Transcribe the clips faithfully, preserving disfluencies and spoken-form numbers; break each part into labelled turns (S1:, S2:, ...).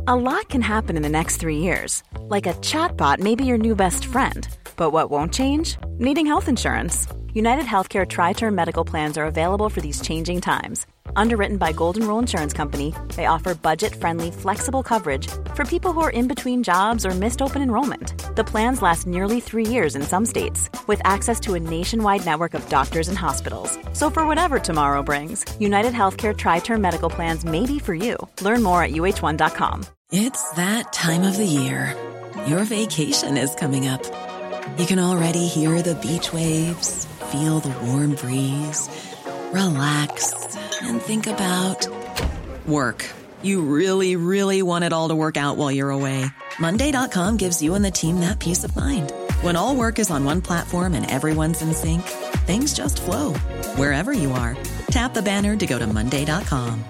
S1: A lot can happen in the next three years. Like a chatbot may be your new best friend. But what won't change? Needing health insurance. United Healthcare Tri-Term Medical Plans are available for these changing times. Underwritten by Golden Rule Insurance Company, they offer budget-friendly, flexible coverage for people who are in between jobs or missed open enrollment. The plans last nearly three years in some states, with access to a nationwide network of doctors and hospitals. So for whatever tomorrow brings, United Healthcare Tri-Term Medical Plans may be for you. Learn more at U H one dot com.
S2: It's that time of the year. Your vacation is coming up. You can already hear the beach waves, feel the warm breeze, relax, and think about work. You really, really want it all to work out while you're away. Monday dot com gives you and the team that peace of mind. When all work is on one platform and everyone's in sync, things just flow. Wherever you are, tap the banner to go to Monday dot com.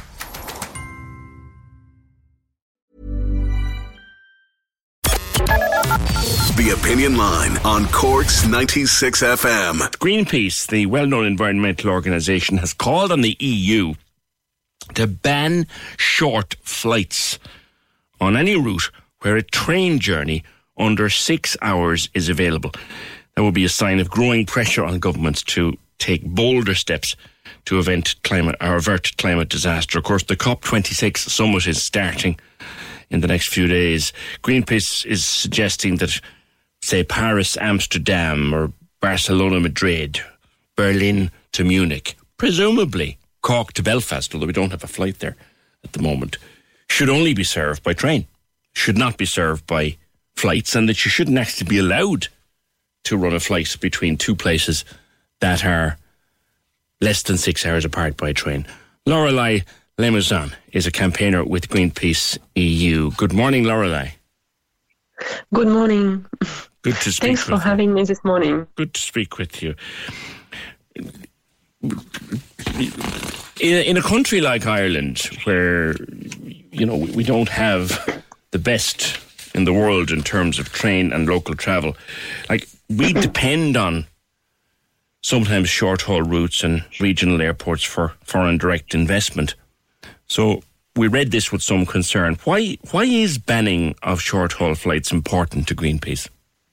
S3: The Opinion Line on Cork's ninety-six F M.
S4: Greenpeace, the well-known environmental organisation, has called on the E U to ban short flights on any route where a train journey under six hours is available. That would be a sign of growing pressure on governments to take bolder steps to event climate, or avert climate disaster. Of course, the COP twenty-six summit is starting in the next few days. Greenpeace is suggesting that, say, Paris, Amsterdam, or Barcelona, Madrid, Berlin to Munich, presumably Cork to Belfast, although we don't have a flight there at the moment, should only be served by train, should not be served by flights, and that you shouldn't actually be allowed to run a flight between two places that are less than six hours apart by train. Lorelei Limousin is a campaigner with Greenpeace E U. Good morning, Lorelei.
S5: Good morning.
S4: Good to speak
S5: Thanks
S4: with
S5: for having
S4: you.
S5: me this morning.
S4: Good to speak with you. In a, in a country like Ireland, where, you know, we don't have the best in the world in terms of train and local travel, like, we depend on sometimes short-haul routes and regional airports for foreign direct investment. So we read this with some concern. Why why is banning of short-haul flights important to Greenpeace?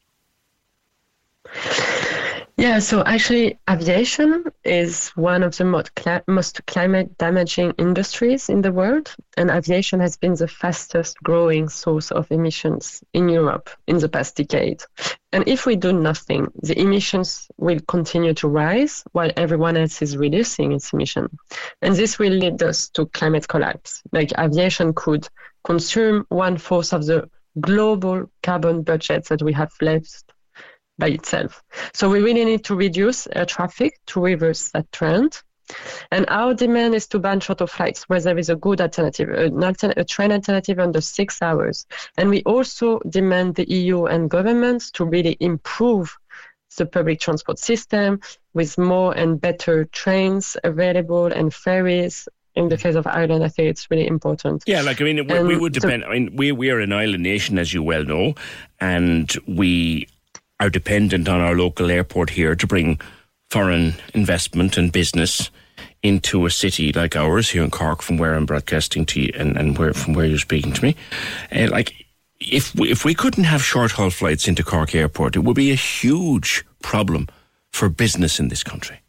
S5: Yeah, so actually aviation is one of the most, cli- most climate damaging industries in the world, and aviation has been the fastest growing source of emissions in Europe in the past decade. And if we do nothing, the emissions will continue to rise while everyone else is reducing its emission. And this will lead us to climate collapse. Like, aviation could consume one fourth of the global carbon budget that we have left by itself. So we really need to reduce air traffic to reverse that trend. And our demand is to ban shorter flights where there is a good alternative, an altern- a train alternative under six hours. And we also demand the E U and governments to really improve the public transport system with more and better trains available and ferries. In the case of Ireland, I think it's really important.
S4: Yeah, like, I mean, we, we would depend, I mean, we, we are an island nation, as you well know, and we are dependent on our local airport here to bring foreign investment and business into a city like ours here in Cork, from where I'm broadcasting to you, and, and where from where you're speaking to me. Uh, like, if we, if we couldn't have short-haul flights into Cork Airport, it would be a huge problem for business in this country.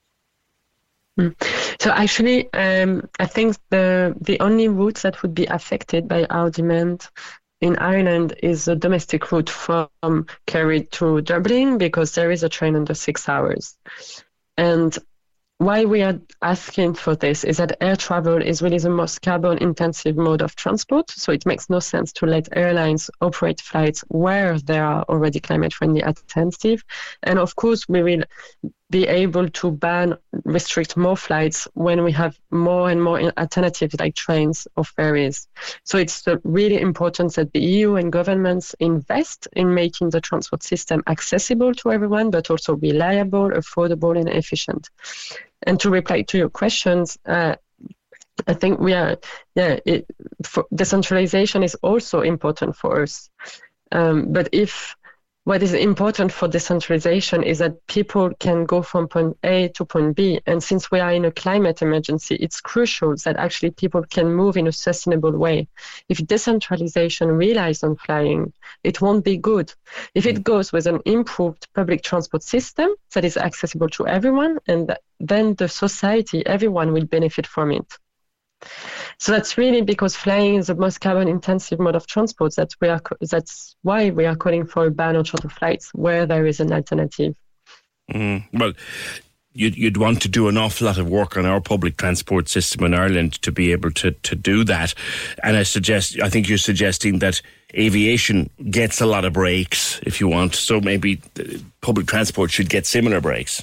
S5: Mm. So actually, um, I think the the only routes that would be affected by our demand in Ireland is a domestic route from Kerry to Dublin, because there is a train under six hours. And why we are asking for this is that air travel is really the most carbon-intensive mode of transport, so it makes no sense to let airlines operate flights where there are already climate-friendly alternatives. And of course, we will be able to ban, restrict more flights when we have more and more alternatives like trains or ferries. So it's really important that the E U and governments invest in making the transport system accessible to everyone, but also reliable, affordable, and efficient. And to reply to your questions, uh, I think we are, yeah, it, for decentralization is also important for us. Um, but if what is important for decentralization is that people can go from point A to point B. And since we are in a climate emergency, it's crucial that actually people can move in a sustainable way. If decentralization relies on flying, it won't be good. If it goes with an improved public transport system that is accessible to everyone, and then the society, everyone will benefit from it. So that's really because flying is the most carbon-intensive mode of transport. That we are. That's why we are calling for a ban on shorter flights where there is an alternative.
S4: Mm, well, you'd, you'd want to do an awful lot of work on our public transport system in Ireland to be able to, to do that. And I suggest, I think you're suggesting that aviation gets a lot of breaks, if you want. So maybe public transport should get similar breaks.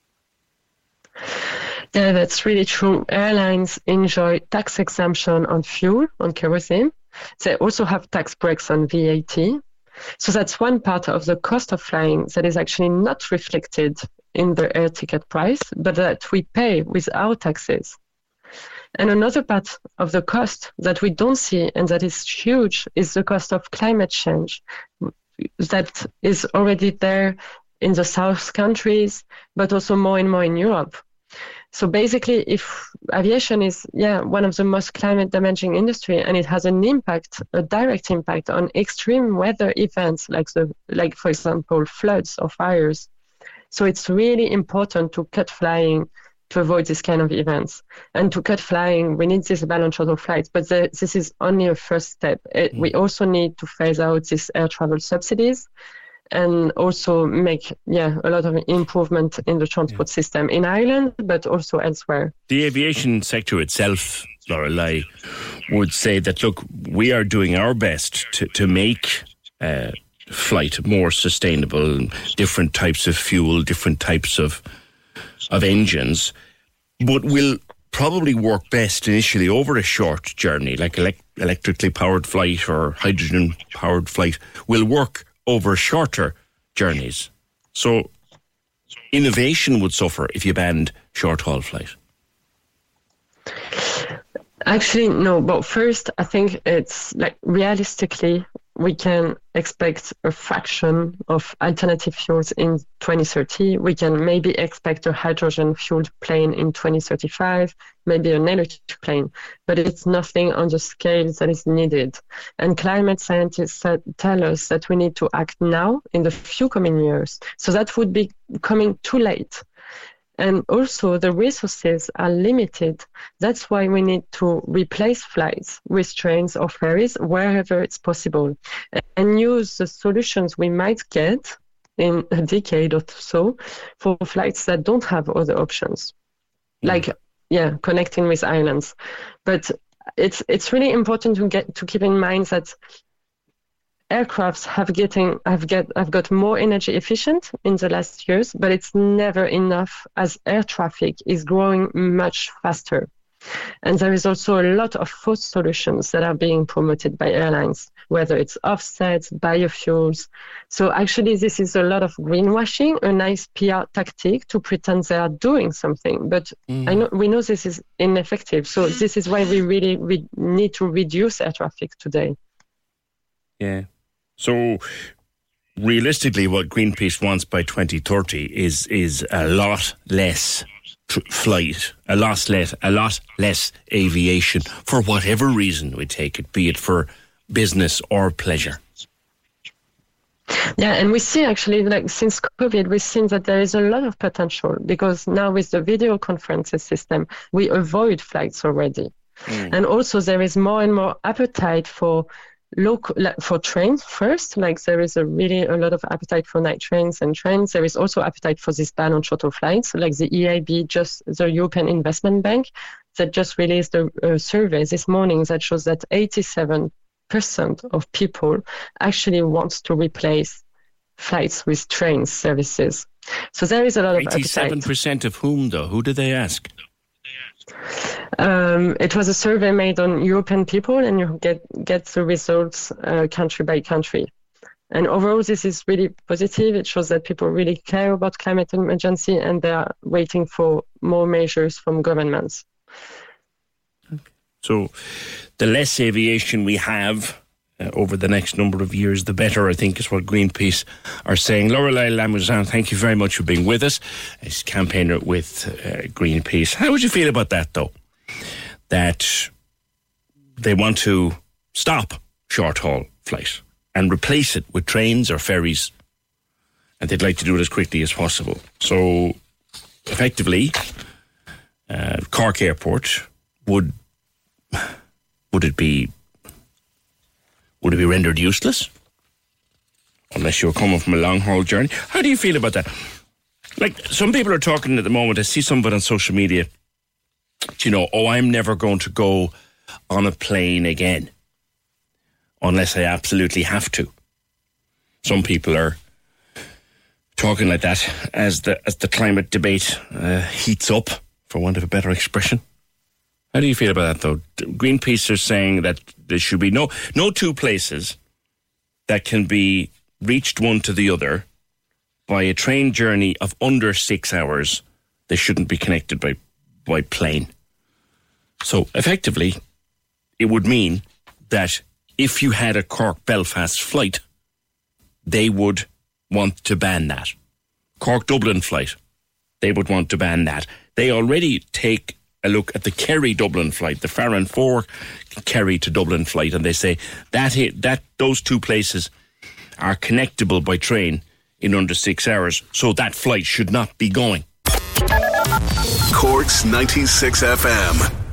S5: Yeah, that's really true. Airlines enjoy tax exemption on fuel, on kerosene. They also have tax breaks on V A T. So that's one part of the cost of flying that is actually not reflected in the air ticket price, but that we pay with our taxes. And another part of the cost that we don't see and that is huge is the cost of climate change that is already there in the South countries, but also more and more in Europe. So basically, if aviation is, yeah, one of the most climate damaging industry, and it has an impact, a direct impact on extreme weather events like the, like for example, floods or fires. So it's really important to cut flying to avoid this kind of events. And to cut flying, we need this ban on shorter flights, but the, this is only a first step. It, we also need to phase out these air travel subsidies, and also make, yeah, a lot of improvement in the transport yeah. system in Ireland, but also elsewhere.
S4: The aviation sector itself, Lorelei, would say that, look, we are doing our best to, to make uh, flight more sustainable, different types of fuel, different types of of engines, but will probably work best initially over a short journey, like elect- electrically powered flight or hydrogen powered flight will work over shorter journeys. So innovation would suffer if you banned short-haul flight.
S5: Actually, no. But first, I think it's like realistically, we can expect a fraction of alternative fuels in twenty thirty. We can maybe expect a hydrogen-fueled plane in twenty thirty-five, maybe an electric plane, but it's nothing on the scale that is needed. And climate scientists tell us that we need to act now in the few coming years. So that would be coming too late. And also the resources are limited. That's why we need to replace flights with trains or ferries wherever it's possible and use the solutions we might get in a decade or so for flights that don't have other options, like, yeah, connecting with islands. But it's it's really important to get to keep in mind that aircrafts have getting have get have got more energy efficient in the last years, but it's never enough as air traffic is growing much faster. And there is also a lot of false solutions that are being promoted by airlines, whether it's offsets, biofuels. So actually this is a lot of greenwashing, a nice P R tactic to pretend they are doing something. But mm. I know we know this is ineffective. So this is why we really we need to reduce air traffic today.
S4: Yeah. So realistically, what Greenpeace wants by twenty thirty is is a lot less tr- flight, a lot less, a lot less aviation for whatever reason we take it, be it for business or pleasure.
S5: Yeah, and we see actually, like since COVID, we've seen that there is a lot of potential because now with the video conferences system, we avoid flights already, mm. and also there is more and more appetite for. Local for trains first, like there is a really a lot of appetite for night trains and trains. There is also appetite for this ban on shorter flights, like the E I B, just the European Investment Bank, that just released a, a survey this morning that shows that eighty-seven percent of people actually wants to replace flights with train services. So there is a lot of appetite.
S4: eighty-seven percent of whom, though? Who did they ask?
S5: Um, it was a survey made on European people, and you get get the results uh, country by country. And overall, this is really positive. It shows that people really care about climate emergency, and they are waiting for more measures from governments.
S4: Okay. So, the less aviation we have, uh, over the next number of years, the better, I think, is what Greenpeace are saying. Lorelei Lamousin, thank you very much for being with us as campaigner with uh, Greenpeace. How would you feel about that, though? That they want to stop short-haul flight and replace it with trains or ferries, and they'd like to do it as quickly as possible. So, effectively, uh, Cork Airport would would it be would it be rendered useless unless you're coming from a long-haul journey? How do you feel about that? Like, some people are talking at the moment. I see some of it on social media. You know, oh, I'm never going to go on a plane again unless I absolutely have to. Some people are talking like that as the as the climate debate uh, heats up, for want of a better expression. How do you feel about that, though? Greenpeace are saying that there should be no no two places that can be reached one to the other by a train journey of under six hours. They shouldn't be connected by by plane. So effectively, it would mean that if you had a Cork-Belfast flight, they would want to ban that. Cork-Dublin flight, they would want to ban that. They already take a look at the Kerry-Dublin flight, the Farran four Kerry to Dublin flight, and they say that that those two places are connectable by train in under six hours, so that flight should not be going.
S3: Cork's ninety-six F M.